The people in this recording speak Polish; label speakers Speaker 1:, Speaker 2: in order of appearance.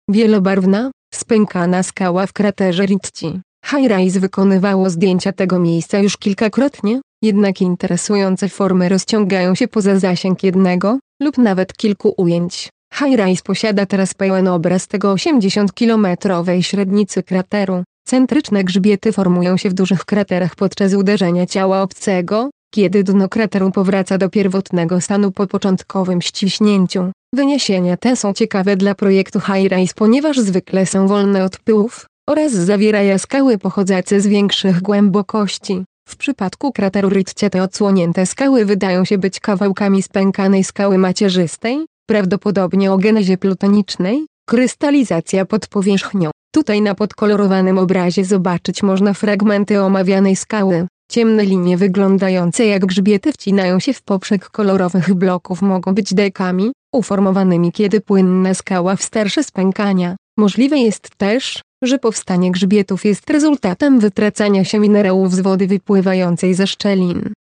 Speaker 1: Wielobarwna, spękana skała w kraterze Ricci. HiRise wykonywało zdjęcia tego miejsca już kilkakrotnie, jednak interesujące formy rozciągają się poza zasięg jednego, lub nawet kilku ujęć. HiRise posiada teraz pełen obraz tego 80-kilometrowej średnicy krateru. Centryczne grzbiety formują się w dużych kraterach podczas uderzenia ciała obcego, kiedy dno krateru powraca do pierwotnego stanu po początkowym ściśnięciu. Wyniesienia te są ciekawe dla projektu HiRise, ponieważ zwykle są wolne od pyłów oraz zawierają skały pochodzące z większych głębokości. W przypadku krateru Ricci te odsłonięte skały wydają się być kawałkami spękanej skały macierzystej, prawdopodobnie o genezie plutonicznej. Krystalizacja pod powierzchnią. Tutaj na podkolorowanym obrazie zobaczyć można fragmenty omawianej skały. Ciemne linie wyglądające jak grzbiety wcinają się w poprzek kolorowych bloków, mogą być dekami, uformowanymi kiedy płynna skała w starsze spękania. Możliwe jest też, że powstanie grzbietów jest rezultatem wytracania się minerałów z wody wypływającej ze szczelin.